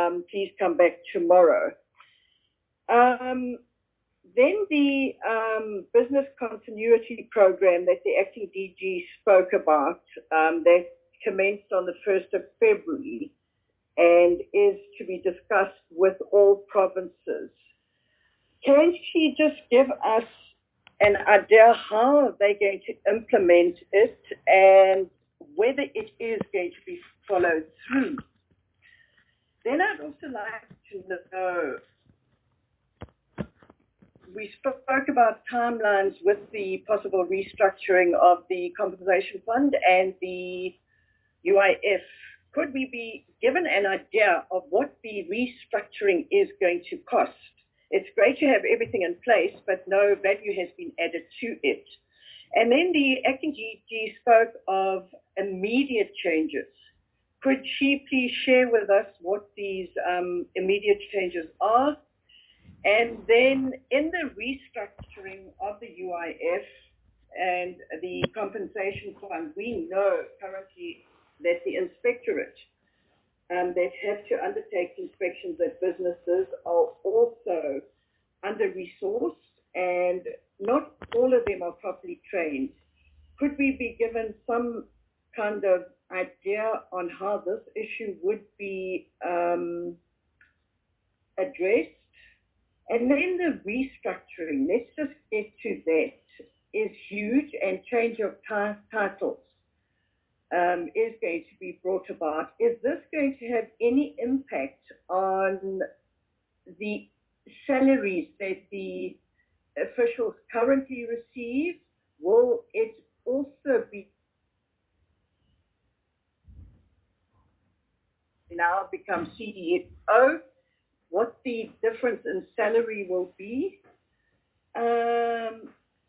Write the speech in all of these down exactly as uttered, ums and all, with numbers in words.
um, please come back tomorrow. Um, then the um, business continuity program that the acting D G spoke about, um, that commenced on the first of February and is to be discussed with all provinces. Can she just give us an idea how they're going to implement it and whether it is going to be followed through? Then I'd also like to know, we spoke about timelines with the possible restructuring of the compensation fund and the U I F. Could we be given an idea of what the restructuring is going to cost? It's great to have everything in place, but no value has been added to it. And then the acting D G spoke of immediate changes. Could she please share with us what these um, immediate changes are? And then in the restructuring of the U I F and the compensation fund, we know currently that the inspectorate um, that have to undertake inspections at businesses are also under-resourced and not all of them are properly trained. Could we be given some kind of idea on how this issue would be um, addressed? And then the restructuring, let's just get to that, is huge, and change of titles um, is going to be brought about. Is this going to have any impact on the salaries that the officials currently receive? Will it also be now become C D F O? What the difference in salary will be? Um,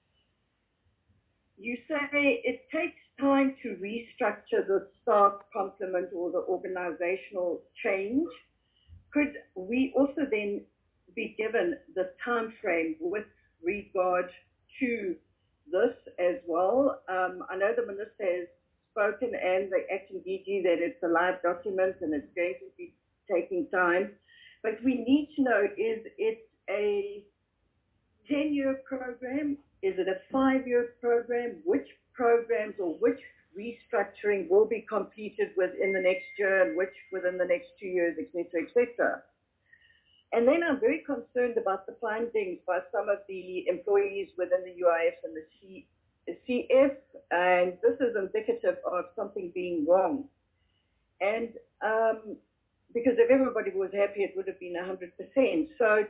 you say it takes time to restructure the staff complement or the organizational change. Could we also then be given the time frame with regard to this as well? Um, I know the minister has spoken and the acting D G that it's a live document and it's going to be taking time. But we need to know, is it a ten-year program? Is it a five-year program? Which programs or which restructuring will be completed within the next year and which within the next two years, et cetera, et cetera? And then I'm very concerned about the findings by some of the employees within the U I F and the C C F, and this is indicative of something being wrong. And um, because if everybody was happy, it would have been one hundred percent. So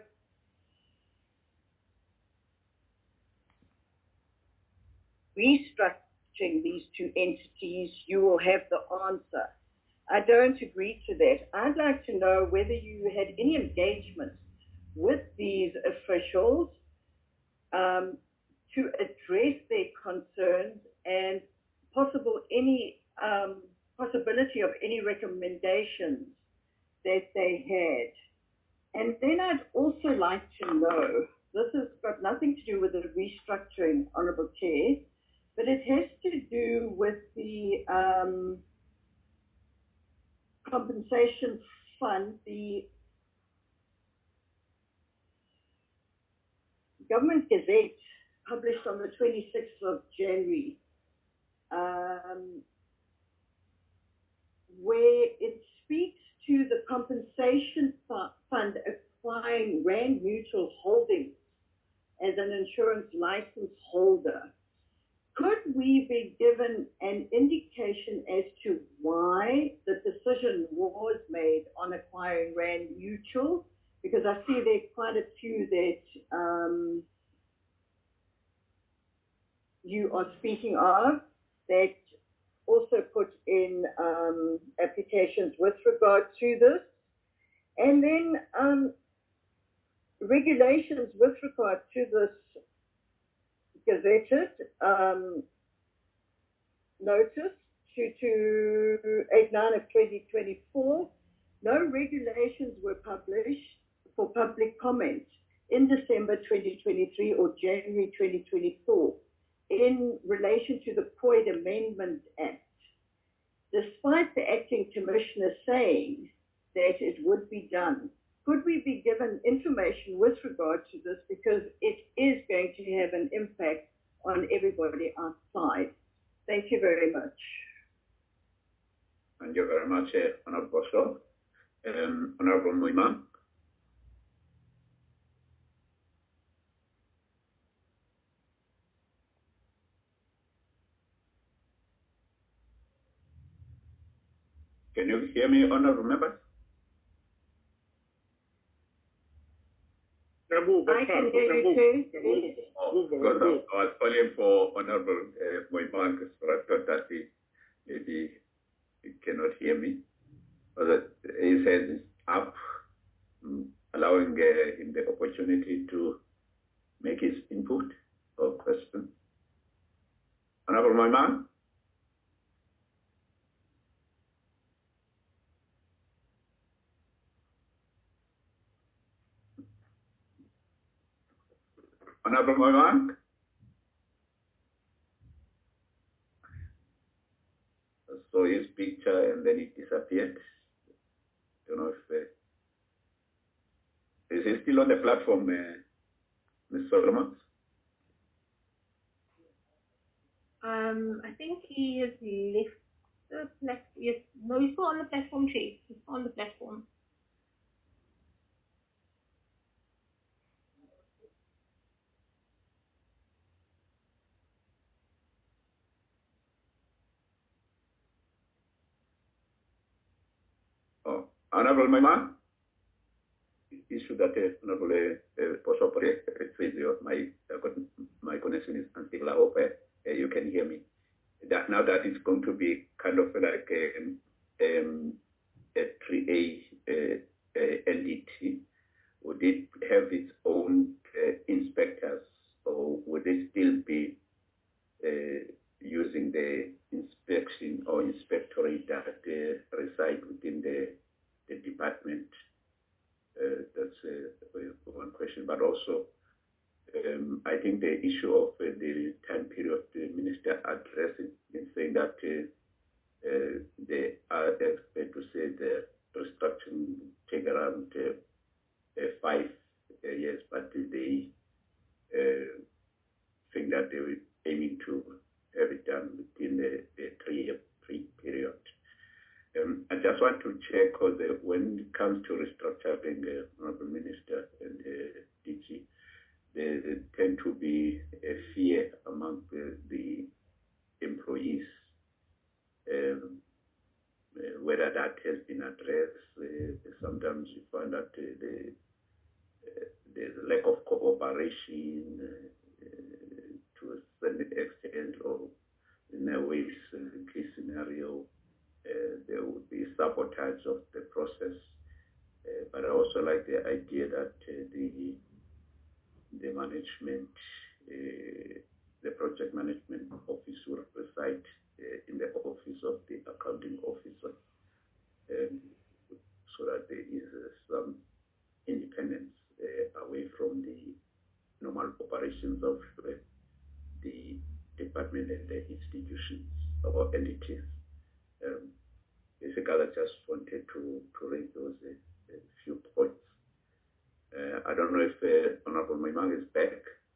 restructuring these two entities, you will have the answer. I don't agree to that. I'd like to know whether you had any engagement with these officials um, to address their concerns and possible any um, possibility of any recommendations that they had. And then I'd also like to know, this has got nothing to do with the restructuring, Honourable Chair, but it has to do with the um, compensation fund. The Government Gazette published on the twenty-sixth of January, um, where it speaks to the compensation fund acquiring Rand Mutual Holdings as an insurance license holder. Could we be given an indication as to why the decision was made on acquiring Rand Mutual? Because I see there are quite a few that um, you are speaking of that also put in um, applications with regard to this. And then um, regulations with regard to this gazetted um, notice two two eight nine of twenty twenty-four. No regulations were published for public comment in December twenty twenty-three or January twenty twenty-four in relation to the P O I D Amendment Act, despite the acting commissioner saying that it would be done. Could we be given information with regard to this, because it is going to have an impact on everybody outside? Thank you very much. Thank you very much, uh, Honorable Bosco. Um, Honorable Moimang. Can you hear me, Honorable Members? I can hear you too. Oh, because I was calling for Honorable uh, Moimang, so I thought that he maybe he cannot hear me. But he said it's up, um, allowing uh, him the opportunity to make his input or question. Honorable Moimang? Honorable Moimang? I saw his picture and then it disappeared. Don't know if uh, is he still on the platform, uh, Miz Solomon? Um, I think he has left the platform. Yes, no, he's still on the platform, Chief. He's still on the platform. Oh, Honorable Moimang? Issue that uh, Honorable uh, Posopore says my uh, my connection is unstable. I hope uh, you can hear me. That now that it's going to be kind of like a, um, a three A uh, uh, N D T, would it have its own uh, inspectors, or would it still be uh, using the inspection or inspectorate that uh, reside within the, the department? Uh, that's uh, one question, but also um, I think the issue of uh, the time period the minister addressing in saying that uh, uh, they are expected to say the restructuring take around uh, uh, five uh, years, but they uh, think that they were aiming to have it done within the, the three-year three period. Um, I just want to check, because uh, when it comes to restructuring, uh, Honorable Minister and uh, D G, there, there tend to be a fear among the, the employees, um, uh, whether that has been addressed. Uh, sometimes you find that uh, the, uh, there's a lack of cooperation uh, uh, to a certain extent, or in a way, in case scenario, Uh, there would be sabotage of the process, uh, but I also like the idea that uh, the the management, uh, the project management office will reside uh, in the office of the accounting officer, um, so that there is uh, some independence uh, away from the normal operations of uh, the department and the institutions or entities. Um, Basically, I just wanted to, to raise those uh, a few points. Uh, I don't know if uh, Honorable Moimang is back.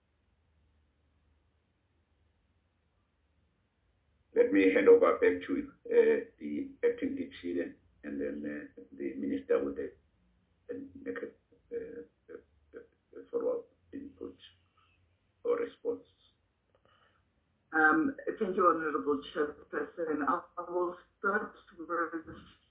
Let me hand over back to uh, the acting D G then, and then uh, the minister will uh, make a, uh, a, a follow-up input or response. Um, thank you, Honorable Chairperson. I, I will start with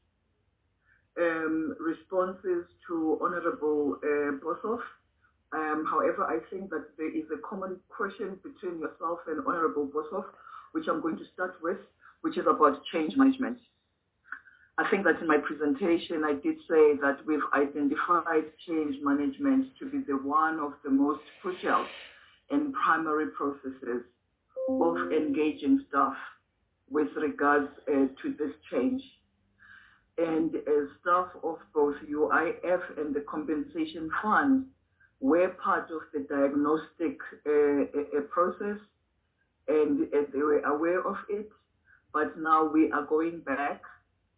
um, responses to Honorable uh, Boshoff. Um, however, I think that there is a common question between yourself and Honorable Boshoff, which I'm going to start with, which is about change management. I think that in my presentation, I did say that we've identified change management to be the one of the most crucial and primary processes of engaging staff with regards uh, to this change. And as staff of both U I F and the compensation fund were part of the diagnostic uh, uh, process, and uh, they were aware of it, but now we are going back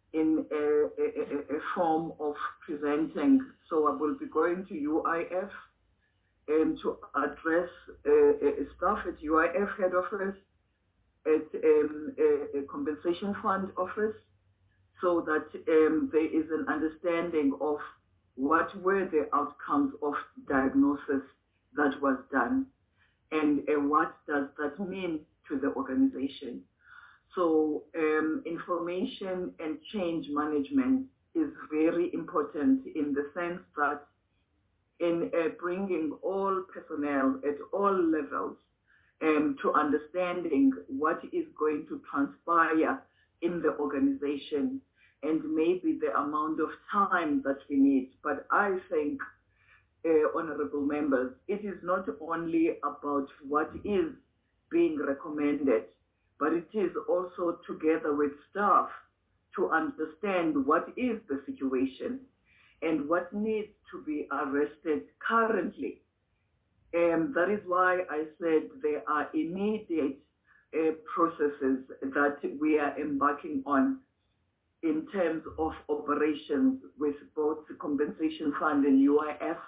in a, a, a form of presenting. So I will be going to U I F and to address uh, staff at U I F head office, at um, a, a compensation fund office, so that um, there is an understanding of what were the outcomes of diagnosis that was done, and uh, what does that mean to the organization. So um, information and change management is very important in the sense that in uh, bringing all personnel at all levels um, to understanding what is going to transpire in the organization and maybe the amount of time that we need. But I think, uh, honorable members, it is not only about what is being recommended, but it is also together with staff to understand what is the situation and what needs to be arrested currently. And that is why I said there are immediate uh, processes that we are embarking on in terms of operations with both the Compensation Fund and U I F.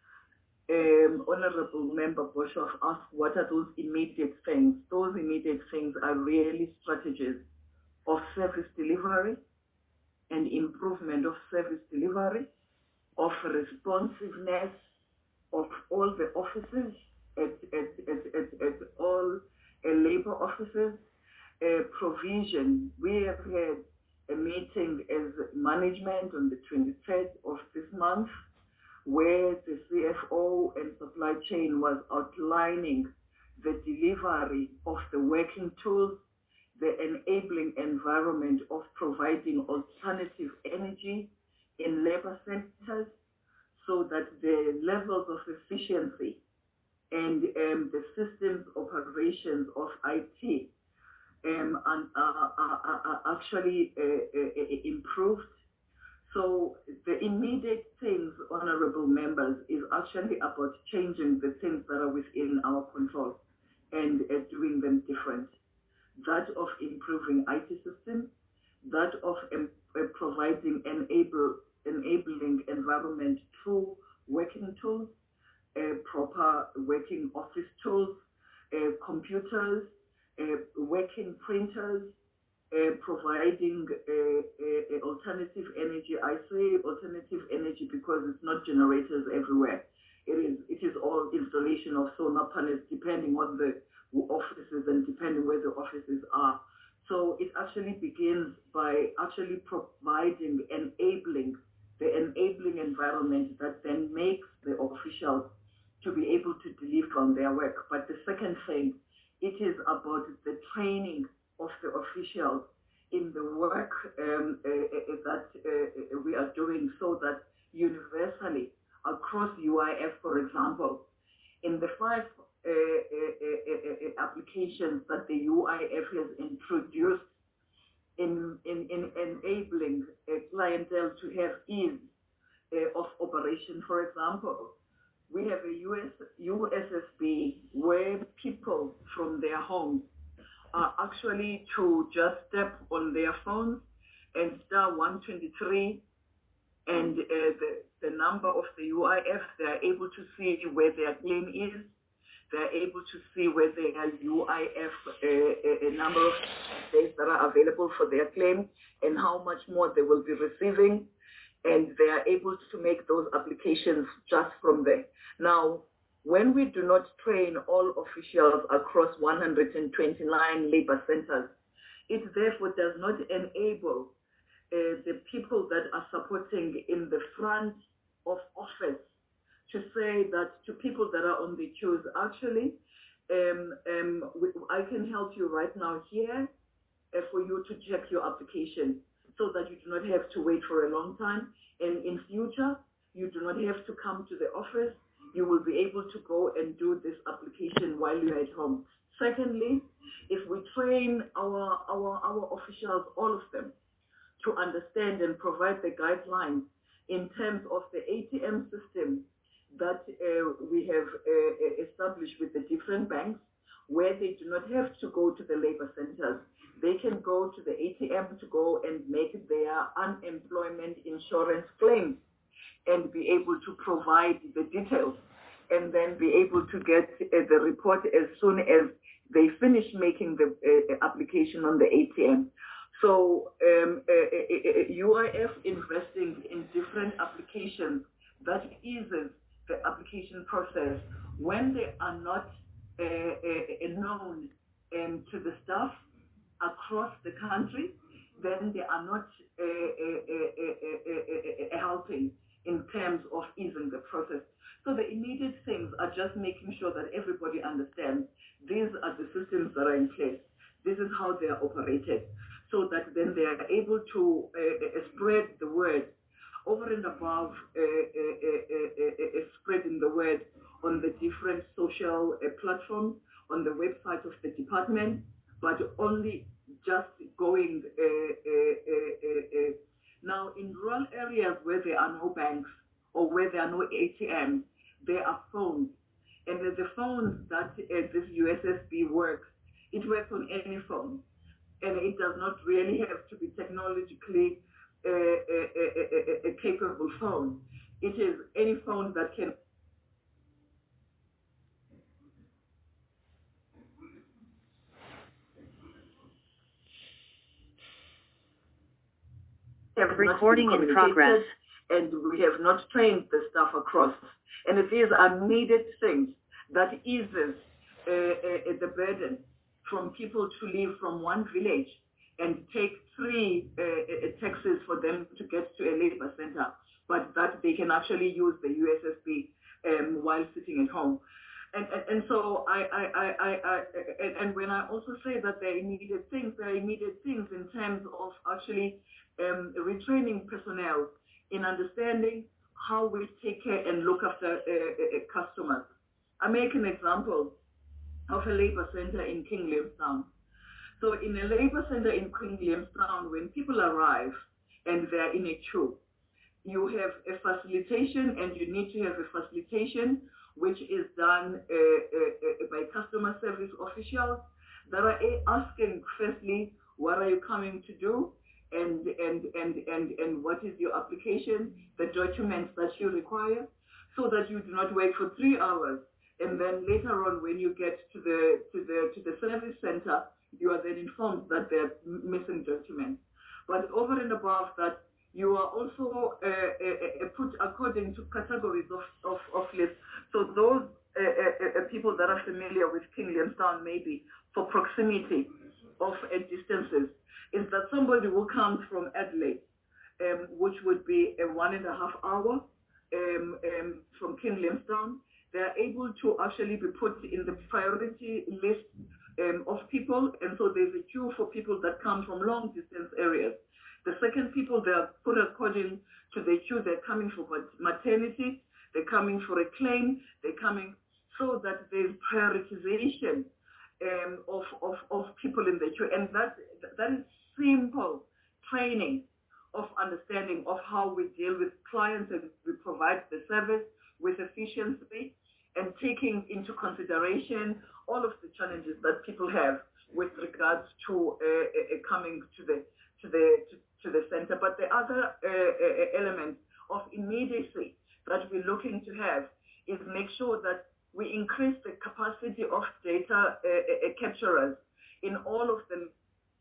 Um, Honorable Member Boshoff asked what are those immediate things. Those immediate things are really strategies of service delivery and improvement of service delivery, of responsiveness of all the offices at, at, at, at, at all uh, labor offices, uh, provision. We have had a meeting as management on the twenty-third of this month, where the C F O and supply chain was outlining the delivery of the working tools, the enabling environment of providing alternative energy in labor centers, so that the levels of efficiency and um, the systems operations of I T um, and, uh, are, are, are actually uh, uh, improved. So the immediate things, honorable members, is actually about changing the things that are within our control and uh, doing them different. That of improving I T systems, that of um, uh, providing enable, enabling environment through working tools, uh, proper working office tools, uh, computers, uh, working printers, Uh, providing uh, uh, uh, alternative energy. I say alternative energy because it's not generators everywhere. It is it is all installation of solar panels depending on the offices and depending where the offices are. So it actually begins by actually providing, enabling, the enabling environment that then makes the officials to be able to deliver on their work. But the second thing, it is about the training of the officials in the work um, uh, uh, that uh, we are doing, so that universally across U I F, for example, in the five uh, uh, uh, uh, applications that the U I F has introduced in, in, in enabling a clientele to have ease uh, of operation, for example, we have a U S, U S S B where people from their homes are actually to just step on their phones and star one twenty-three and uh, the, the number of the U I F, they are able to see where their claim is. They are able to see where their U I F, uh, a number of days that are available for their claim and how much more they will be receiving. And they are able to make those applications just from there. Now, when we do not train all officials across one hundred twenty-nine labor centers, it therefore does not enable uh, the people that are supporting in the front of office to say that to people that are on the queues, actually, um, um, we, I can help you right now here uh, for you to check your application so that you do not have to wait for a long time. And in future, you do not have to come to the office. You will be able to go and do this application while you're at home. Secondly, if we train our, our, our officials, all of them, to understand and provide the guidelines in terms of the A T M system that uh, we have uh, established with the different banks, where they do not have to go to the labor centers. they can go to the A T M to go and make their unemployment insurance claims and be able to provide the details and then be able to get uh, the report as soon as they finish making the uh, application on the A T M. So um, uh, uh, U I F investing in different applications that eases the application process when they are not uh, uh, known um, to the staff across the country, then they are not uh, uh, uh, uh, uh, uh, helping in terms of easing the process. So the immediate things are just making sure that everybody understands these are the systems that are in place. This is how they are operated, so that then they are able to uh, uh, spread the word over and above uh, uh, uh, uh, uh, spreading the word on the different social uh, platforms, on the website of the department, but only just going uh, uh, uh, uh, uh. Now in rural areas where there are no banks or where there are no A T Ms, there are phones. And the phones that uh, this U S S B works, it works on any phone. And it does not really have to be technologically uh, a, a, a, a capable phone. It is any phone that can have recording in progress, and we have not trained the staff across. And these are needed things that eases uh, uh, the burden from people to leave from one village and take three uh, uh, taxis for them to get to a labor center, but that they can actually use the U S S B um, while sitting at home. And, and, and so I, I, I, I, I and, and when I also say that there are immediate things, there are immediate things in terms of actually um, retraining personnel in understanding how we take care and look after uh, uh, customers. I make an example of a labor center in King Williamstown. So in a labor center in King Williamstown, when people arrive and they're in a queue, you have a facilitation, and you need to have a facilitation which is done uh, uh, by customer service officials that are asking, firstly, what are you coming to do? And, and, and, and, and what is your application, the documents that you require, so that you do not wait for three hours. And then later on, when you get to the, to the, to the service center, you are then informed that they're missing documents. But over and above that, you are also uh, uh, uh, put according to categories of, of, of lists. So those uh, uh, uh, people that are familiar with King Williamstown, maybe for proximity of uh, distances, is that somebody who comes from Adelaide, um, which would be a one and a half hour um, um, from King Williamstown, they are able to actually be put in the priority list um, of people, and so there's a queue for people that come from long distance areas. The second people, they are put according to the queue. They're coming for maternity, they're coming for a claim, they're coming, so that there's prioritization um, of, of, of people in the queue. And that, that is simple training of understanding of how we deal with clients and we provide the service with efficiency and taking into consideration all of the challenges that people have with regards to uh, uh, coming to the to the to, to the center. But the other uh, uh, element of immediacy that we're looking to have is make sure that we increase the capacity of data uh, uh, capturers in all of the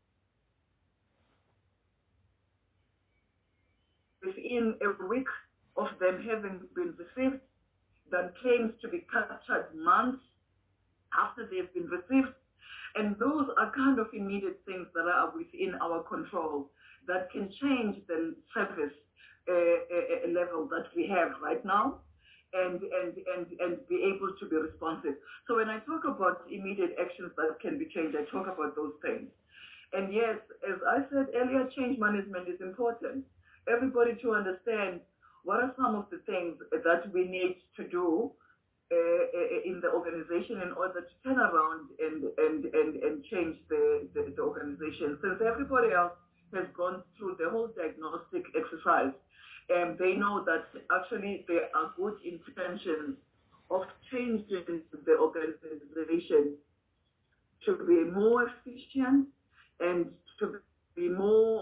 within a week of them having been received, then claims to be captured months after they've been received. And those are kind of immediate things that are within our control that can change the service uh, uh, level that we have right now and, and, and, and be able to be responsive. So when I talk about immediate actions that can be changed, I talk about those things. And yes, as I said earlier, change management is important. Everybody to understand what are some of the things that we need to do uh, in the organization in order to turn around and, and, and, and change the, the, the organization. Since everybody else has gone through the whole diagnostic exercise, and they know that actually there are good intentions of changing the organization to be more efficient and to be more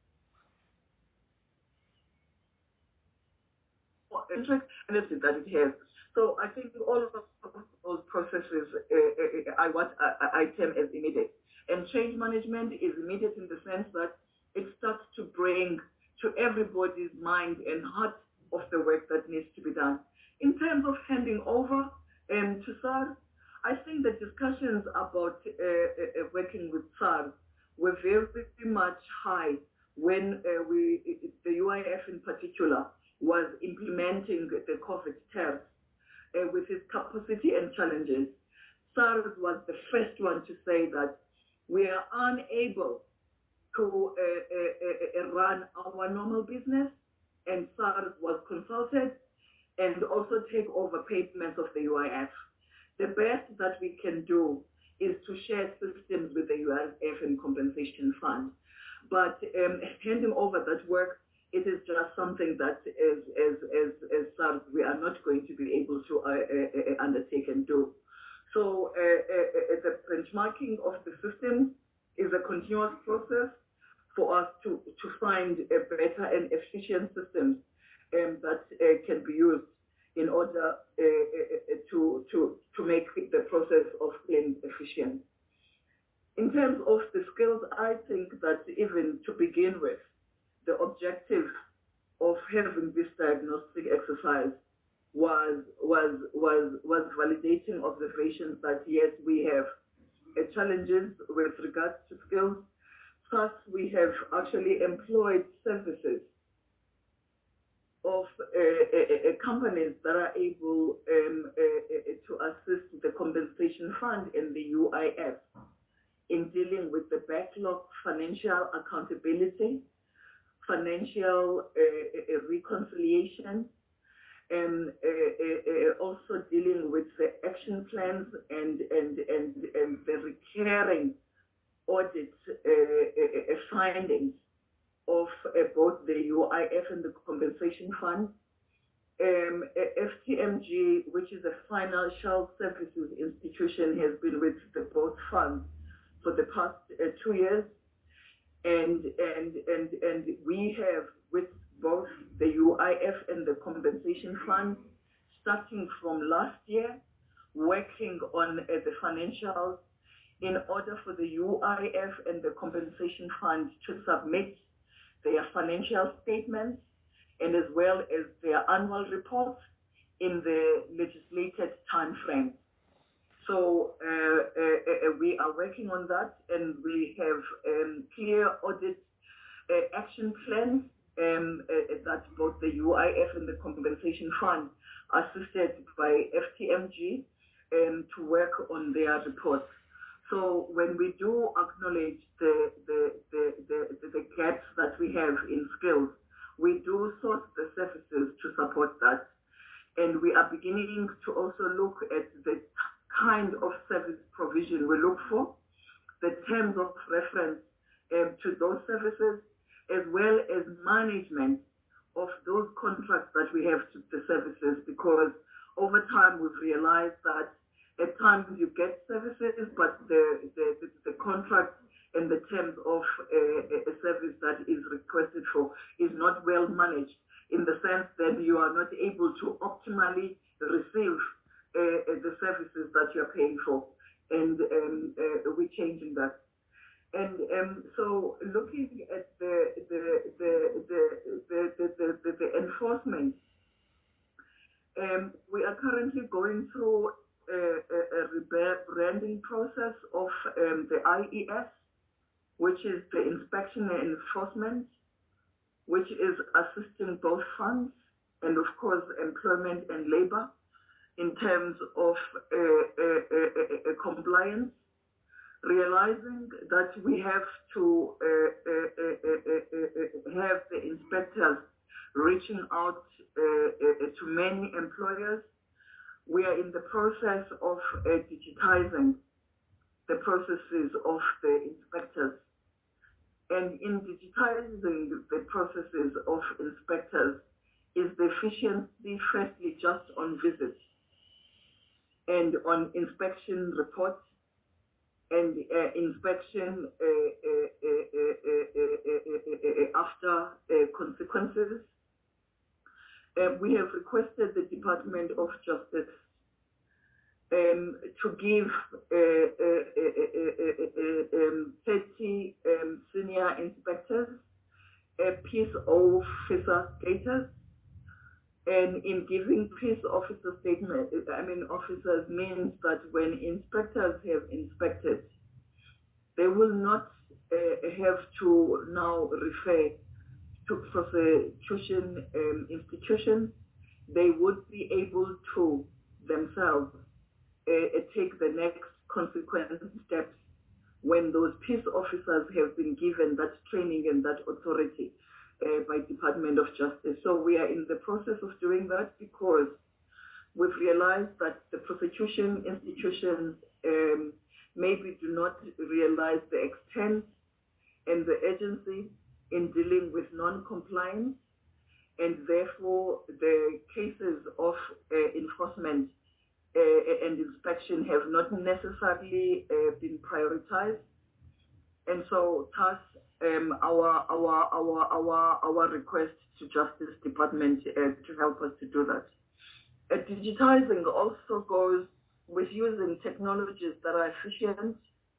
interest and that it has. So I think all of those processes uh, uh, I what I, I term as immediate. And change management is immediate in the sense that it starts to bring to everybody's mind and heart of the work that needs to be done. In terms of handing over um, to SARS, I think the discussions about uh, uh, working with SARS were very, very much high when uh, we, the U I F in particular, was implementing the COVID test uh, with its capacity and challenges. SARS was the first one to say that we are unable to uh, uh, uh, run our normal business, and SARS was consulted and also take over payments of the U I F. The best that we can do is to share systems with the U I F and compensation fund. But um, handing over that work, it is just something that as, as, as, as SARS, we are not going to be able to uh, uh, undertake and do. So uh, uh, the benchmarking of the system is a continuous process for us to, to find a better and efficient systems um, that uh, can be used in order uh, uh, to, to, to make the process of claims efficient. In terms of the skills, I think that even to begin with, the objective of having this diagnostic exercise was was was was validating observations that yes, we have uh, challenges with regards to skills. Plus, we have actually employed services of uh, uh, uh, companies that are able um, uh, uh, to assist the compensation fund and the U I F in dealing with the backlog financial accountability, financial uh, uh, reconciliation, and uh, uh, uh, also dealing with the action plans and and and, and the recurring audit uh, uh, findings of uh, both the U I F and the compensation fund. Um, F T M G, which is a financial services institution, has been with the both funds for the past uh, two years, and and and and we have with both the U I F and the compensation fund, starting from last year, working on uh, the financials in order for the U I F and the compensation fund to submit their financial statements and as well as their annual reports in the legislated time frame. So uh, uh, uh, we are working on that, and we have um, clear audit uh, action plans um, uh, that both the U I F and the compensation fund are assisted by F T M G um, to work on their reports. So when we do acknowledge the, the, the, the, the gaps that we have in skills, we do source the services to support that. And we are beginning to also look at the kind of service provision we look for, the terms of reference um, to those services, as well as management of those contracts that we have to the services, because over time we've realized that at times you get services, but the, the, the, the contract and the terms of a, a service that is requested for is not well managed, in the sense that you are not able to optimally receive uh, the services that you're paying for. And um, uh, we're changing that. And um, so looking at the, the, the, the, the, the, the, the enforcement, um, we are currently going through a, a, a rebranding process of um, the I E S, which is the inspection and enforcement, which is assisting both funds and of course employment and labor in terms of uh, uh, uh, uh, compliance, realizing that we have to uh, uh, uh, uh, uh, have the inspectors reaching out uh, uh, to many employers. We are in the process of uh, digitizing the processes of the inspectors. And in digitizing the processes of inspectors is the efficiency, firstly, just on visits and on inspection reports and uh, inspection uh, uh, uh, after uh, consequences. Uh, we have requested the Department of Justice um, to give uh, uh, uh, uh, um, thirty um, senior inspectors a peace officer status. And in giving peace officer statement, I mean officers means that when inspectors have inspected, they will not uh, have to now refer to prosecution um, institutions. They would be able to themselves uh, take the next consequent steps when those peace officers have been given that training and that authority uh, by Department of Justice. So we are in the process of doing that because we've realized that the prosecution institutions um, maybe do not realize the extent and the urgency in dealing with non-compliance, and therefore the cases of uh, enforcement uh, and inspection have not necessarily uh, been prioritized. And so thus um, our, our, our, our, our request to Justice Department uh, to help us to do that. Uh, digitizing also goes with using technologies that are efficient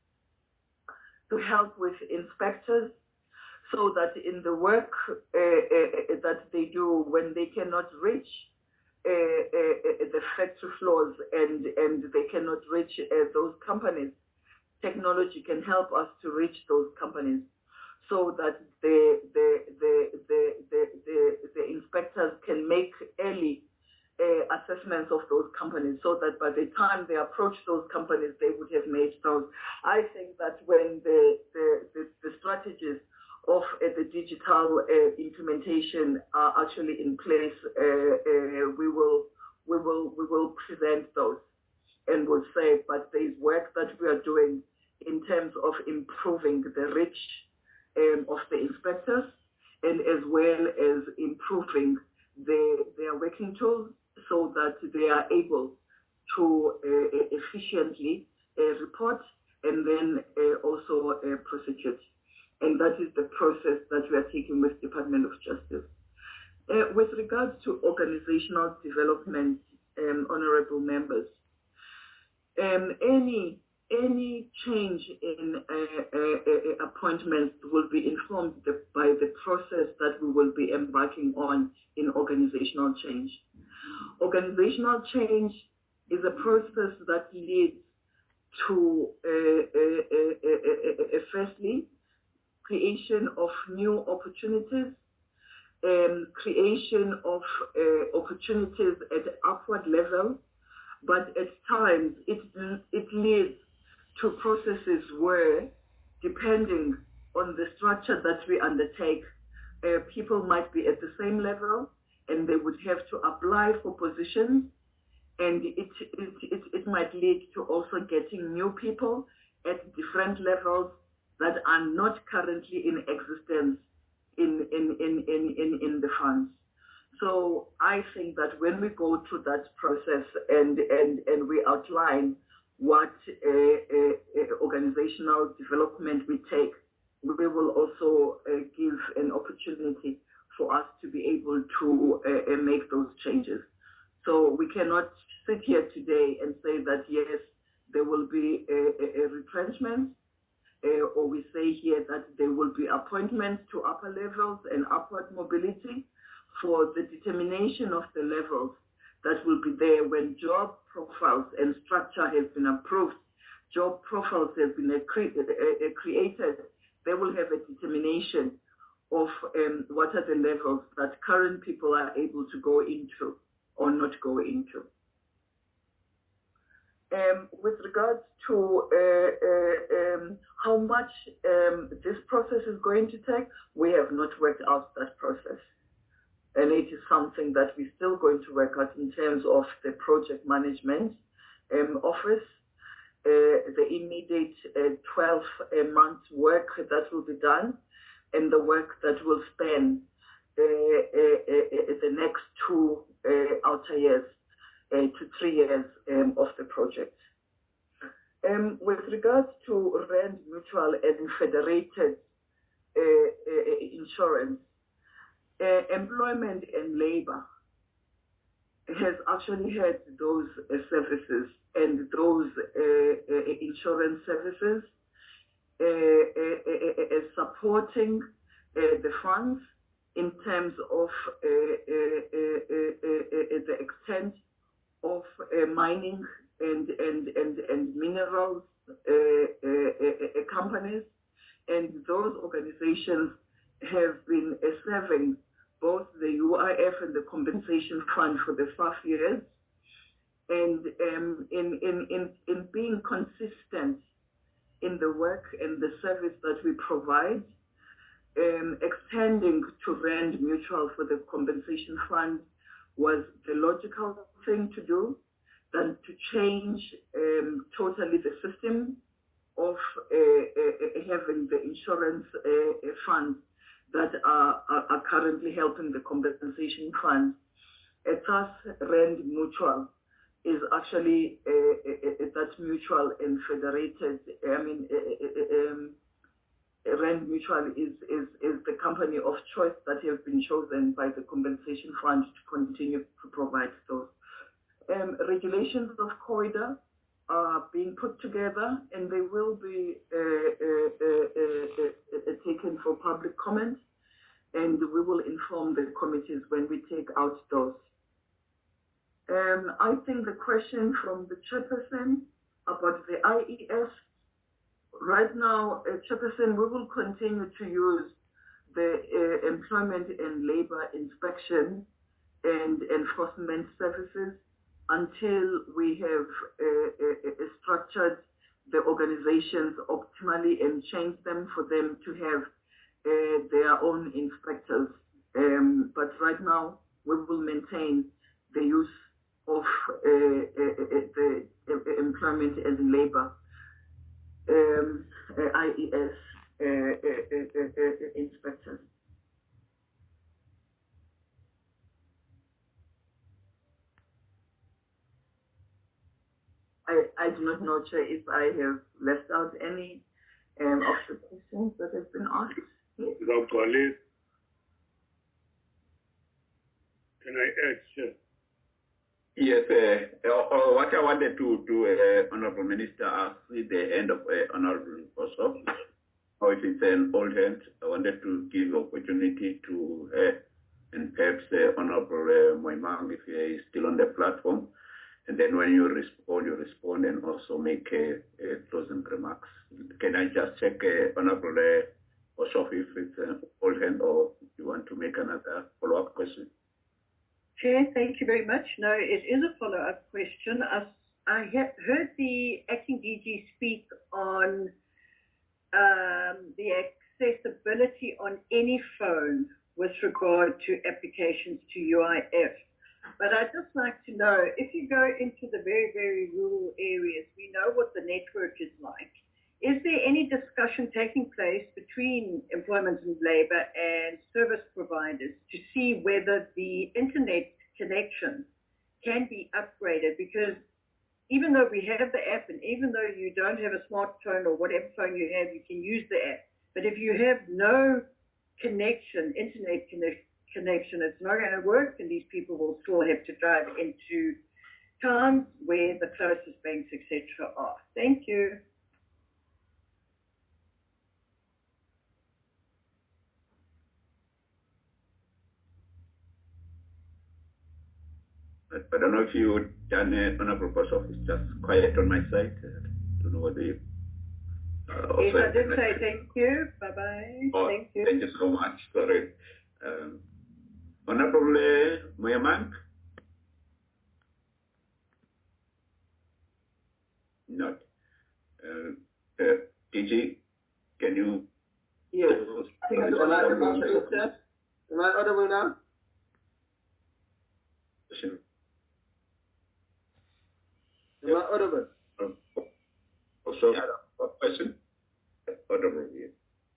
to help with inspectors, so that in the work uh, uh, that they do when they cannot reach uh, uh, the factory floors and, and they cannot reach uh, those companies, technology can help us to reach those companies so that the, the, the, the, the, the, the inspectors can make early uh, assessments of those companies so that by the time they approach those companies, they would have made those. I think that when the, the, the, the strategies of uh, the digital uh, implementation are actually in place, uh, uh, we will we will we will present those and will say, but there is work that we are doing in terms of improving the reach um, of the inspectors, and as well as improving the, their working tools so that they are able to uh, efficiently uh, report and then uh, also uh, prosecute. And that is the process that we are taking with Department of Justice. Uh, with regards to organizational development, um, honorable members, um, any any change in uh, uh, uh, appointments will be informed by the process that we will be embarking on in organizational change. Organizational change is a process that leads to, uh, uh, uh, uh, uh, firstly, creation of new opportunities, um, creation of uh, opportunities at the upward level, but at times it, it leads to processes where, depending on the structure that we undertake, uh, people might be at the same level and they would have to apply for positions, and it, it, it, it might lead to also getting new people at different levels that are not currently in existence in, in, in, in, in, in the funds. So I think that when we go through that process and, and, and we outline what uh, uh, uh, organizational development we take, we will also uh, give an opportunity for us to be able to uh, uh, make those changes. So we cannot sit here today and say that, yes, there will be a, a, a retrenchment, Uh, or we say here that there will be appointments to upper levels and upward mobility for the determination of the levels that will be there when job profiles and structure has been approved, job profiles have been uh, cre uh, created. They will have a determination of um, what are the levels that current people are able to go into or not go into. Um, with regards to uh, uh, um, how much um, this process is going to take, we have not worked out that process. And it is something that we're still going to work out in terms of the project management um, office, uh, the immediate uh, twelve months work that will be done, and the work that will span uh, uh, uh, the next two uh, outer years. Uh, to three years um, of the project. Um, with regards to Rand Mutual and federated uh, uh, insurance, uh, employment and labor has actually had those uh, services and those uh, uh, insurance services uh, uh, uh, uh, supporting uh, the funds in terms of uh, uh, uh, uh, uh, uh, the extent of uh, mining and, and, and, and minerals uh, uh, uh, uh, companies. And those organizations have been uh, serving both the U I F and the compensation fund for the five years. And um, in, in, in, in being consistent in the work and the service that we provide, um, extending to Rand Mutual for the compensation fund was the logical thing to do than to change um, totally the system of uh, uh, having the insurance uh, funds that are, are, are currently helping the compensation fund. At us, Rand Mutual is actually uh, uh, uh, that mutual and federated. I mean, uh, uh, um, Rand Mutual is, is, is the company of choice that has been chosen by the compensation fund to continue to provide those. Um, regulations of COIDA are being put together, and they will be uh, uh, uh, uh, uh, taken for public comment, and we will inform the committees when we take out those. Um, I think the question from the chairperson about the I E S, right now, uh, chairperson, we will continue to use the uh, employment and labor inspection and enforcement services until we have uh, uh, uh, structured the organizations optimally and changed them for them to have uh, their own inspectors. Um, but right now, we will maintain the use of uh, uh, uh, the uh, employment and labor um, uh, I E S uh, uh, uh, uh, uh, inspectors. I, I do not know, Chair, if I have left out any um, of the questions that have been asked. Yes. Without colleague, can I add, Chair? Yes, uh, uh, what I wanted to do, uh, Honorable Minister, I see the end of uh, Honorable Boshoff. Or if it's an old hand, I wanted to give opportunity to, uh, and perhaps uh, Honorable uh, Moimang, if he is still on the platform. And then when you respond, you respond and also make uh, uh, closing remarks. Can I just check, uh, Honorable uh, Boshoff, if it's an old hand or you want to make another follow-up question? Chair, thank you very much. No, it is a follow-up question. I, I have heard the acting D G speak on um, the accessibility on any phone with regard to applications to U I F. But I'd just like to know, if you go into the very, very rural areas, we know what the network is like. Is there any discussion taking place between employment and labor and service providers to see whether the internet connection can be upgraded? Because even though we have the app and even though you don't have a smartphone or whatever phone you have, you can use the app. But if you have no connection, internet connection, connection, it's not going to work, and these people will still have to drive into towns where the closest banks, et cetera are. Thank you. I don't know if you done it, Honorable Boshoff, it's just quiet on my side. I don't know whether you... Uh, yes, I did say thank you. Bye-bye. Oh, thank you. Thank you so much. Sorry. Um, Honorable uh, Moimang? Not. Uh, uh, D G, can you... Yes. Uh, am, I, am, I, am I audible now? Sure. Am I audible? Um, also, yeah, question? Audible, yes.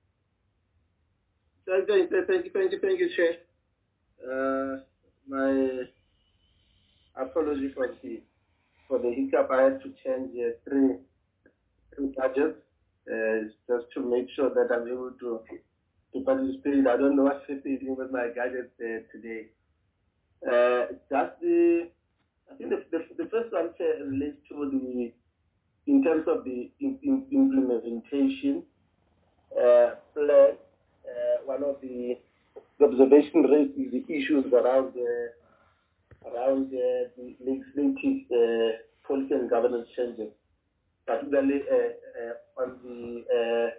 Thank you, thank you, thank you, thank you, Chair. Uh, my apology for the for the hiccup. I had to change uh, three three budgets uh, just to make sure that I'm able to to participate. I don't know what's happening with my gadgets uh, today. Uh, just the, I think the, the, the first one relates to the, in terms of the in, in implementation uh, plan. Uh, one of the, the observation raised is the issues around uh, around uh, the legislative uh, policy and governance changes, particularly uh, uh, on the uh,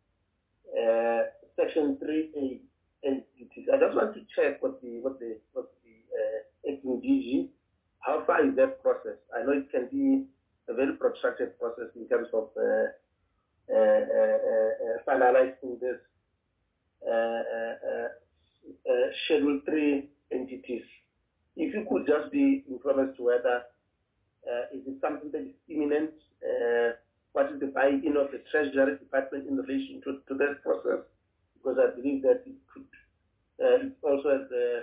uh, section three A entities. I just want to check what the what the what the uh, acting D G, how far is that process? I know it can be a very protracted process in terms of uh, uh, uh, uh, finalizing this uh, uh, uh, uh, Schedule three entities. If you could just be informed as to whether uh, is it something that is imminent, uh, what is the buy-in of the Treasury Department in relation to, to that process? Because I believe that it could uh, it also has a,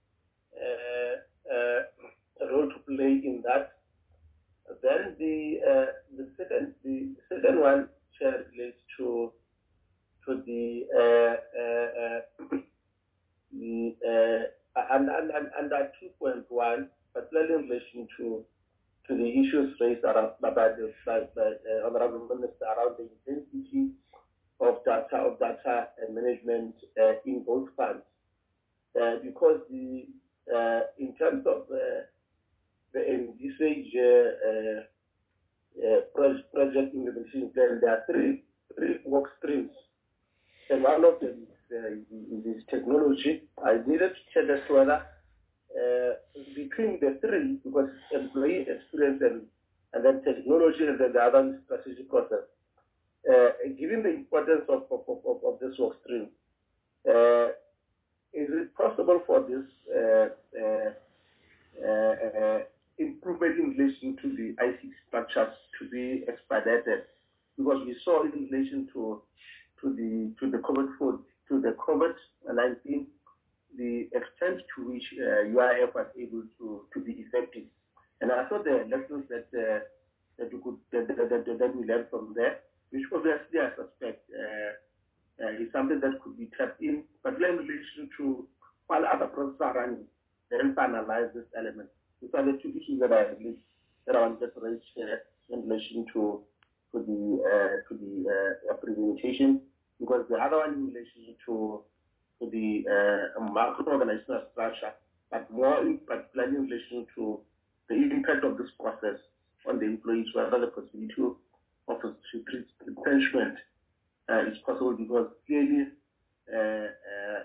uh, uh, a role to play in that. Then the uh, the second the second one Chair, relates to to the uh, uh, uh, the uh, and and and under two point one, particularly in relation to to the issues raised around by the by the uh, Honourable Minister around the intensity of data of data management uh, in both funds, uh, because the uh, in terms of uh, the envisaged uh, uh, project, project implementation plan, there are three three work streams, and one of them is, uh, is technology. I needed to check as to whether uh, between the three, because employee experience and, and then technology and then the other strategic process. Uh, given the importance of, of, of, of this work stream, uh, is it possible for this uh, uh, uh, uh, improvement in relation to the I C T structures to be expedited? Because we saw in relation to to the to the COVID food, to the COVID nineteen, the extent to which uh, U I F was able to, to be effective, and I thought the lessons that uh, that we could that, that, that, that we learned from there, which obviously I suspect uh, uh, is something that could be tapped in, but in relation to while other processes are running, then finalize this element. These are the two issues that I believe that I wanted to raise uh, in relation to to the uh, to the uh, implementation, because the other one in relation to to the uh, market organizational structure, but more in particular in relation to the impact of this process on the employees, whether the possibility of retrenchment uh, is possible, because clearly, uh, uh,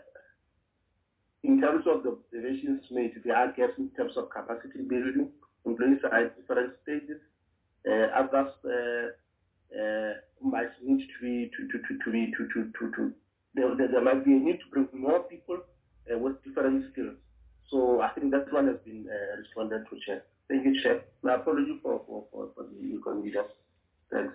in terms of the observations made, there are gaps in terms of capacity building. Employees are at different stages. Uh, others uh, uh, might need to be to to to to be to to to, to there, there might be a need to bring more people uh, with different skills. So I think that one has been uh, responded to, Chair. Thank you, Chair. My apology for, for, for, for the inconvenience. Thanks.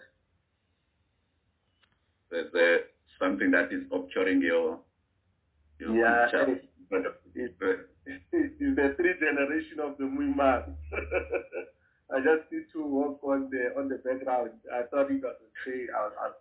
There's uh, something that is obscuring your, your yeah, future. It's, it's the three generation of the Muiman. I just need to work on the on the background. I thought it was a tree. I'll, I'll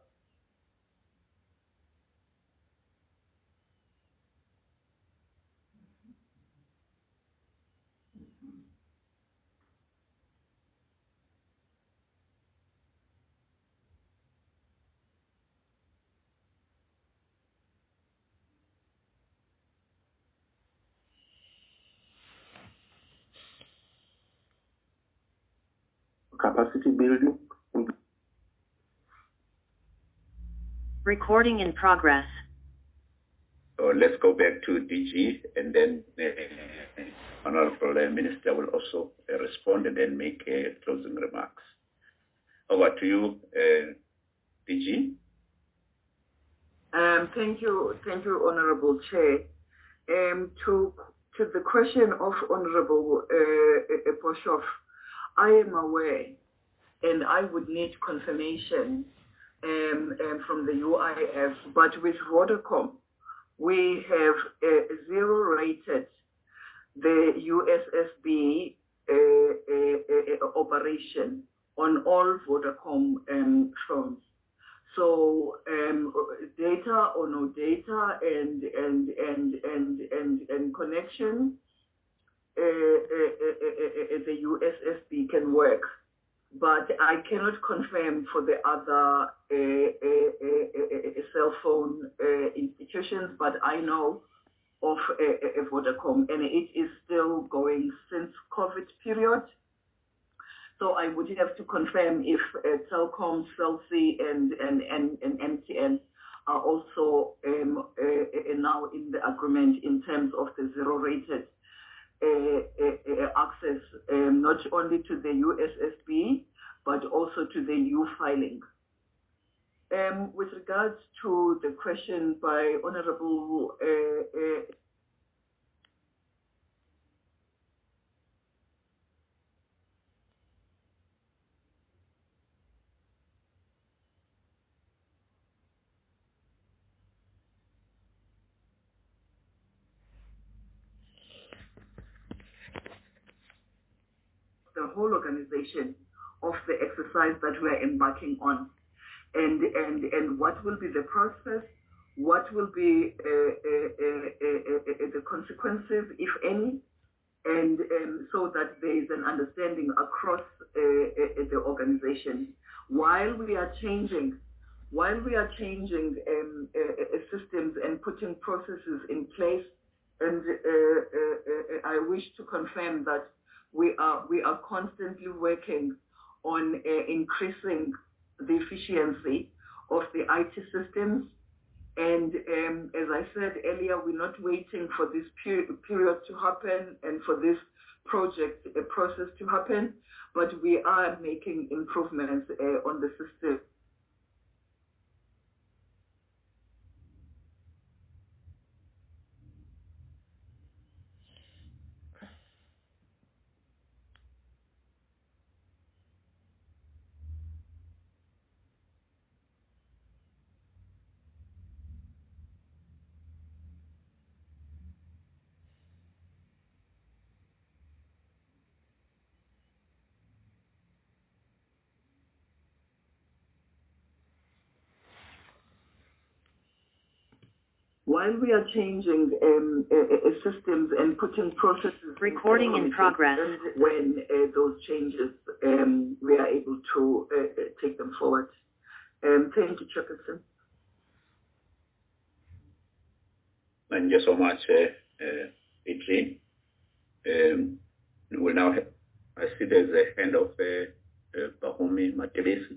capacity building. Recording in progress. So let's go back to D G, and then uh, Honorable Minister will also uh, respond and then make uh, closing remarks. Over to you, uh, D G. Um, thank you, thank you, Honourable Chair. Um, to to the question of Honourable uh, Poshoff, I am aware, and I would need confirmation um, um, from the U I F, but with Vodacom, we have uh, zero rated the U S S B uh, uh, uh, operation on all Vodacom um, phones. So um, data or no data and and and and and, and connection, uh, uh, uh, uh, the U S S B can work, but I cannot confirm for the other uh, uh, uh, uh, cell phone uh, institutions. But I know of uh, uh, Vodacom, and it is still going since COVID period. So I would have to confirm if uh, Telkom, Cell C, and, and, and, and M T N are also um, uh, uh, now in the agreement in terms of the zero-rated uh, uh, uh, access, um, not only to the U S S B, but also to the U filing. Um, with regards to the question by Honorable uh, uh, the whole organization of the exercise that we're embarking on, and and and what will be the process, what will be uh, uh, uh, uh, uh, the consequences, if any, and um, so that there is an understanding across uh, uh, the organization. While we are changing, while we are changing um, uh, uh, systems and putting processes in place, and uh, uh, uh, I wish to confirm that we are we are constantly working on uh, increasing the efficiency of the I T systems. And um, as I said earlier, we're not waiting for this peri period to happen and for this project uh, process to happen, but we are making improvements uh, on the system. While we are changing um, uh, uh, systems and putting processes recording in, in progress, when uh, those changes um, we are able to uh, uh, take them forward. Um, thank you, Chairperson. Thank you so much, uh, uh, Adrian. Um, we now have, I see there's a hand of uh, uh, Pahumi Matelesi.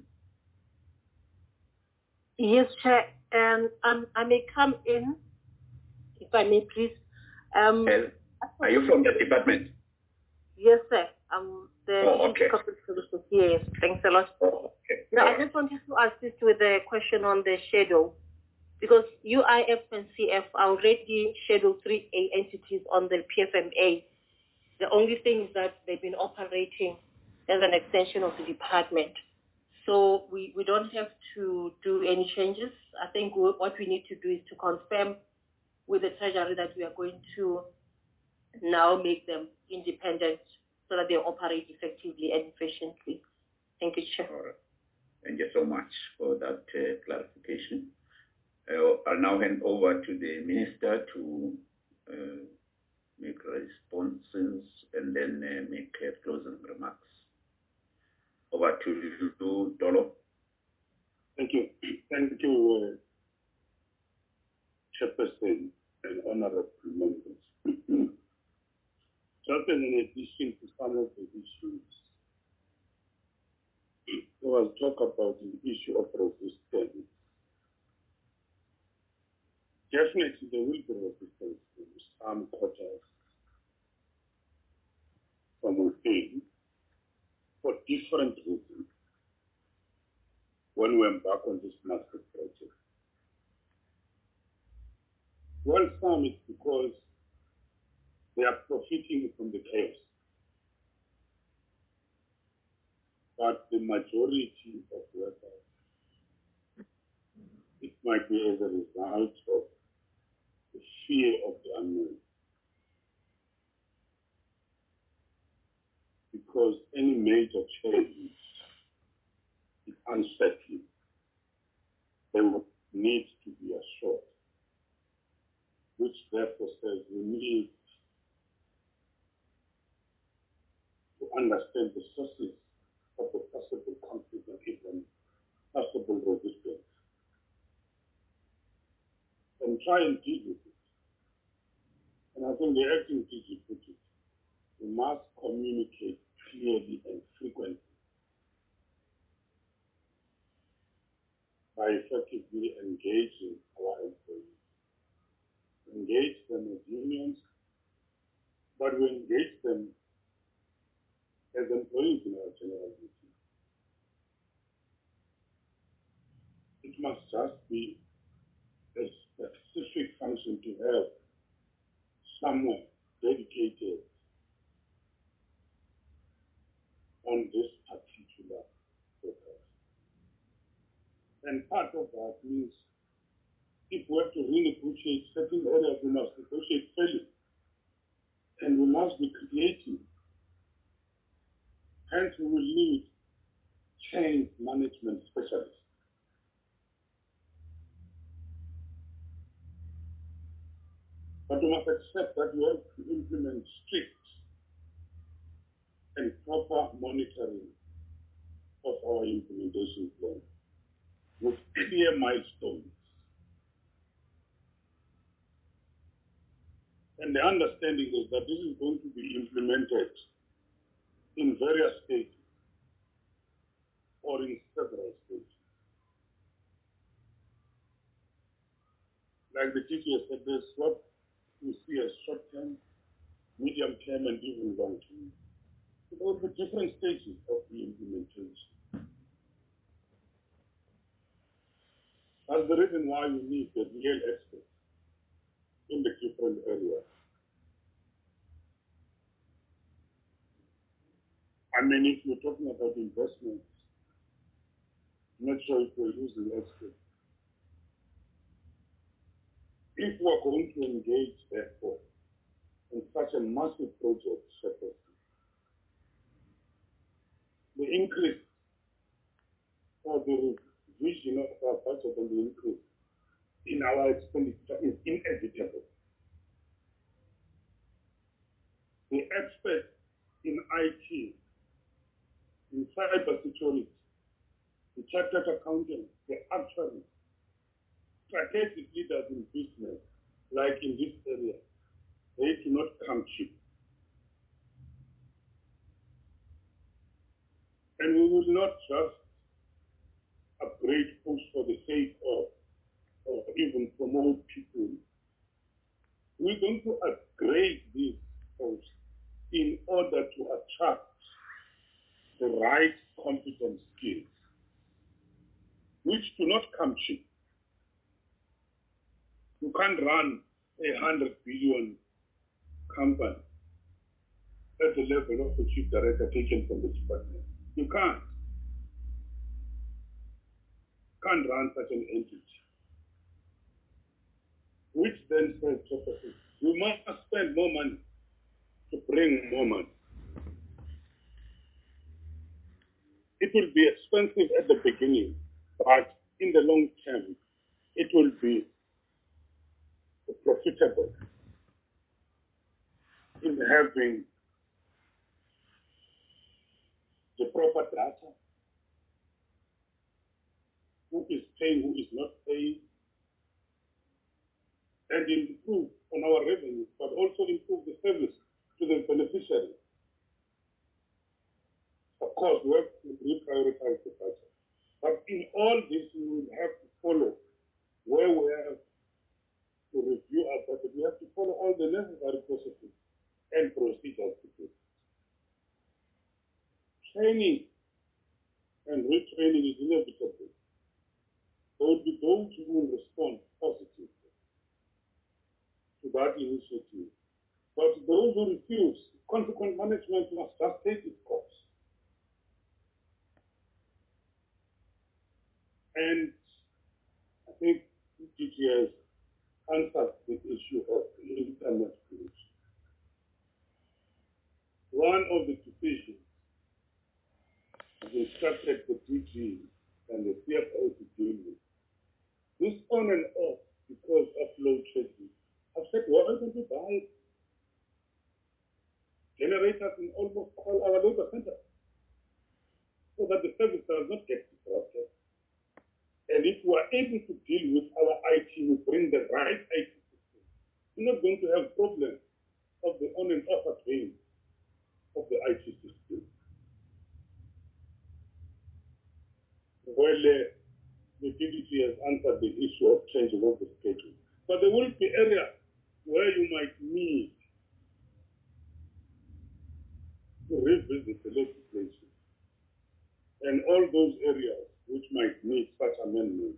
Yes, Chair, and um, I may come in, if I may, please. Um, well, are you from the department? Yes, sir. Um, the oh, okay. Corporate Services. Yes, thanks a lot. Oh, okay. Now, I just wanted to assist with the question on the schedule, because U I F and C F are already Schedule three A entities on the P F M A. The only thing is that they've been operating as an extension of the department. So we, we don't have to do any changes. I think we, what we need to do is to confirm with the Treasury that we are going to now make them independent so that they operate effectively and efficiently. Thank you, Chair. All right. Thank you so much for that uh, clarification. Uh, I'll now hand over to the Minister to uh, make responses and then uh, make uh, closing remarks. Over to you, Dolo. Thank you. Thank you, uh, Chairperson and honorable members. Chairperson, in addition to some of the issues, there was talk about the issue of resistance. Definitely, there will be resistance in some quarters from within for different reasons when we embark on this massive project. One, some is because they are profiting from the chaos. But the majority of workers, it might be as a result of the fear of the unknown. Because any major change is unsettling. they would need to be assured, which therefore says we need to understand the sources of the possible conflict and even possible resistance, and try and deal with it. And I think the acting D G put it, we must communicate clearly and frequently by effectively engaging our employees. Engage them as unions, but we engage them as employees in our general meeting. It must just be a specific function to have someone dedicated on this particular focus. And part of that means if we have to renegotiate certain areas, we must negotiate fairly. And we must be creative. Hence, we will need change management specialists. But we must accept that we have to implement strict and proper monitoring of our implementation plan with clear milestones. And the understanding is that this is going to be implemented in various stages or in several stages. Like the teacher said, there's what we see as short-term, medium-term, and even long-term. There will be different stages of the implementation. That's the reason why we need the real experts in the different areas. I mean, if you're talking about investments, not sure if we're using experts. If we're going to engage, therefore, in such a massive project, the increase or the revision of our budget and the increase in our expenditure is inevitable. The experts in I T, in cyber security, the chartered accountants, the actuaries, strategic leaders in business, like in this area, they do not come cheap. And we will not just upgrade posts for the sake of, or even promote people. We're going to upgrade these posts in order to attract the right competent skills, which do not come cheap. You can't run a hundred billion company at the level of the chief director taken from the department. You can't. Can't run such an entity. Which then says, we must spend more money to bring more money. It will be expensive at the beginning, but in the long term, it will be profitable in having the proper data, who is paying, who is not paying, and improve on our revenue, but also improve the service to the beneficiary. Of course, we have to reprioritize the budget. But in all this, we will have to follow where we have to review our budget. We have to follow all the necessary processes and procedures to do. Training and retraining is inevitable. There will be those who will respond positively to that initiative. But those who refuse, consequent management must just take its course. And I think D G has answered the issue of internet creation. One of the decisions we instructed the D G and the C F O to deal with this on and off because of load shedding. I've said, why don't we buy generators in almost all our labor centers so that the service does not get disrupted? And if we are able to deal with our I T, we bring the right I T system, we're not going to have problems of the on and off again of the I T system. Well, uh, the D D G has answered the issue of changing of the schedule. But there will be areas where you might need to revisit the legislation. And all those areas which might need such amendments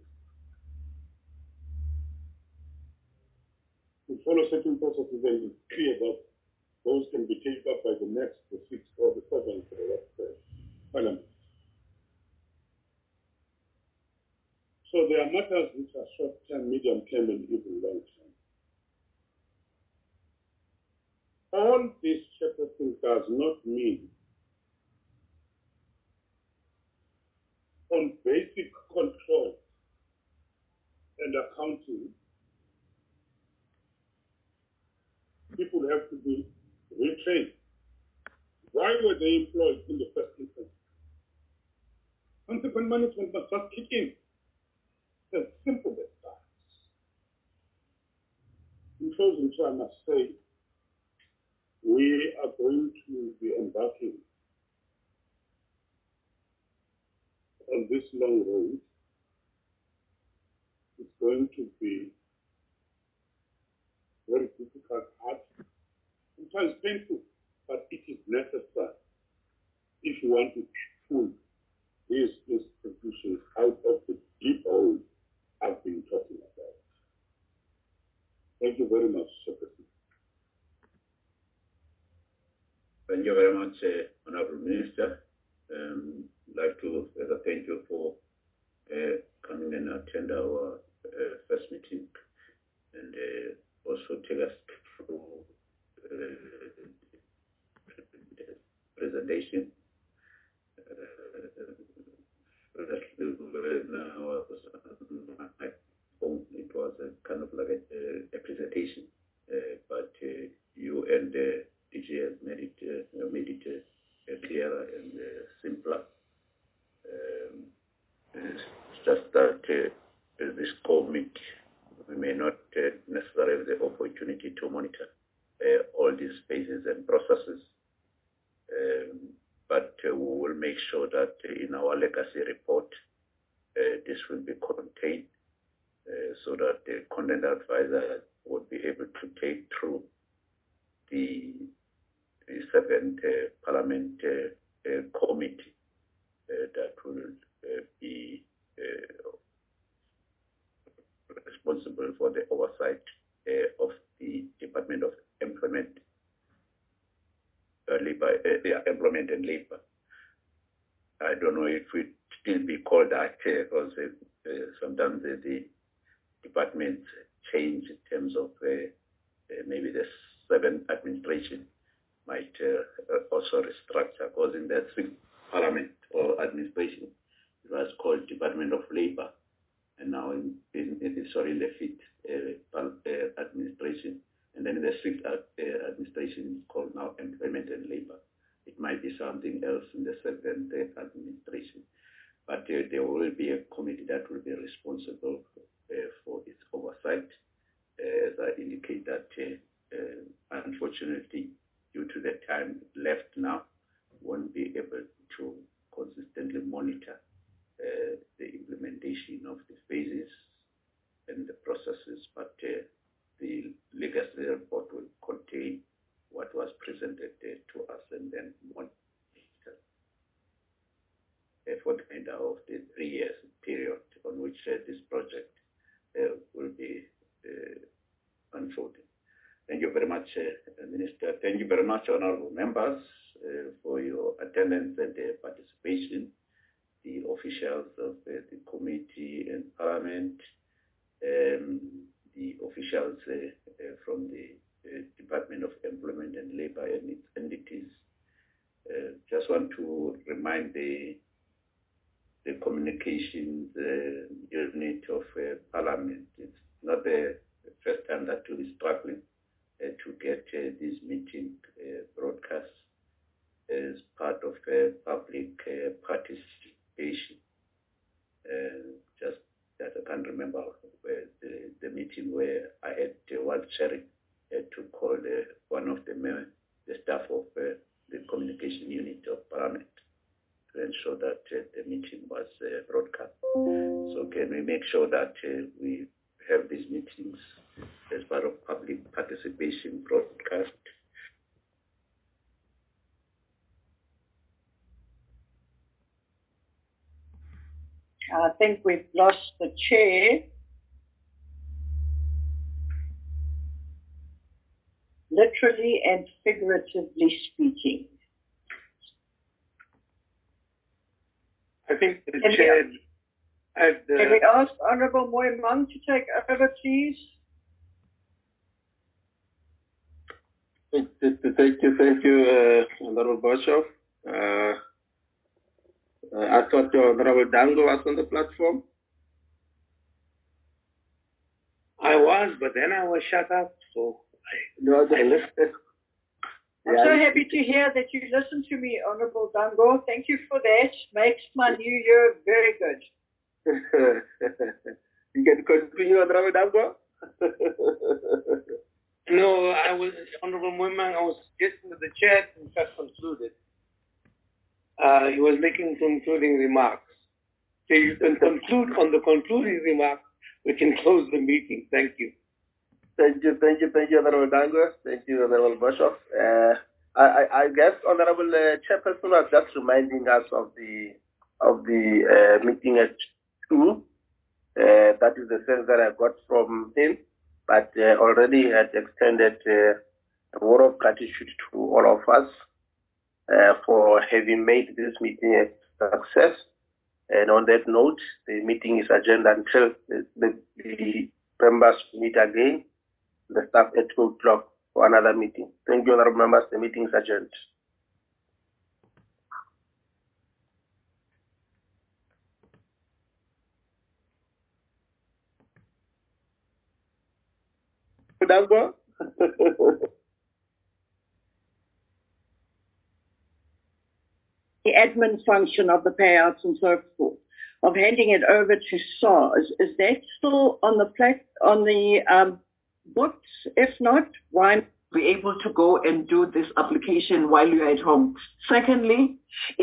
to follow certain processes and be clear that those can be taken up by the next, the sixth or the seventh uh, parliament. So there are matters which are short-term, medium-term, and even long-term. All this shepherding does not mean on basic control and accounting, people have to be retrained. Why were they employed in the first instance? Consequent management must just kick in. It's as simple as that. In closing, I must say, we are going to be embarking on this long road. It's going to be very difficult, hard, sometimes painful, but it is necessary if you want to pull these institutions out of the deep hole I've been talking about. Thank you very much, Secretary. Thank you very much, uh, Honorable Minister. Um, I'd like to uh, thank you for uh, coming and attend our uh, first meeting and uh, also take us through uh, the presentation. Uh, it was a kind of like a, a presentation, uh, but uh, you and uh, D G has made it, uh, made it uh, clearer and uh, simpler. Um, it's just that uh, this committee, we may not uh, necessarily have the opportunity to monitor uh, all these phases and processes, um, but uh, we will make sure that in our legacy report, uh, this will be contained uh, so that the content advisor would be able to take through the, the seventh uh, Parliament uh, uh, committee uh, that will uh, be uh, responsible for the oversight uh, of the Department of Employment, uh, labor, uh, yeah, Employment and Labor. I don't know if it still be called that uh, because uh, uh, sometimes uh, the departments change in terms of uh, uh, maybe the seventh administration might uh, also restructure, because in the sixth Parliament or administration it was called Department of Labor, and now in, in, in sorry in the fifth uh, uh, administration, and then in the sixth uh, administration is called now Employment and Labor. It might be something else in the seventh uh, administration, but uh, there will be a committee that will be responsible uh, for its oversight. Uh, as I indicate that, uh, uh, unfortunately, due to the time left now, won't be able to consistently monitor uh, the implementation of the phases and the processes, but uh, the legacy report will contain what was presented uh, to us and then monitor uh, for the end of the three years period on which uh, this project uh, will be uh, unfolding. Thank you very much, uh, Minister. Thank you very much, honorable members, uh, for your attendance and uh, participation, the officials of uh, the committee and Parliament, um, the officials uh, uh, from the uh, Department of Employment and Labor and its entities. Uh, just want to remind the the communications uh, unit of uh, Parliament. It's not the first time that we're struggling uh, to get uh, this meeting uh, broadcast as part of uh, public uh, participation. Uh, just that I can't remember where the, the meeting where I had uh, one sharing uh, to call uh, one of the, uh, the staff of uh, the communication unit of Parliament to ensure that uh, the meeting was uh, broadcast. So can we make sure that uh, we have these meetings as part of public participation broadcast? I think we've lost the chair. Literally and figuratively speaking. I think the Can chair we, had, uh, can we ask Honorable Moimang to take over, please? Thank you, thank you, thank you uh, Honorable Boshoff. Uh, uh, I thought Honorable Dango was on the platform. I was, but then I was shut up, so I, No, I listened. I'm Yeah. so happy to hear that you listen to me, Honorable Dango. Thank you for that. Makes my new year very good. You can continue, Honorable Dango. No, I was, Honorable Moimang, I was suggesting that the chair in fact concluded. Uh, he was making concluding remarks. So you can conclude on the concluding remarks, we can close the meeting. Thank you. Thank you, thank you, thank you, Honorable Dango. Thank you, Honorable Boshoff. Uh, I, I, I guess Honorable uh, Chairperson was just reminding us of the of the uh, meeting at two. Uh, that is the sense that I got from him. But uh, already had extended uh, a word of gratitude to all of us uh, for having made this meeting a success. And on that note, the meeting is adjourned until the, the, the members meet again, the staff at two o'clock for another meeting. Thank you, honorable members. The meeting is adjourned. Dango? The admin function of the payouts and so forth, of handing it over to SARS, is that still on the plat on the um, books? If not, why Be able to go and do this application while you're at home. Secondly,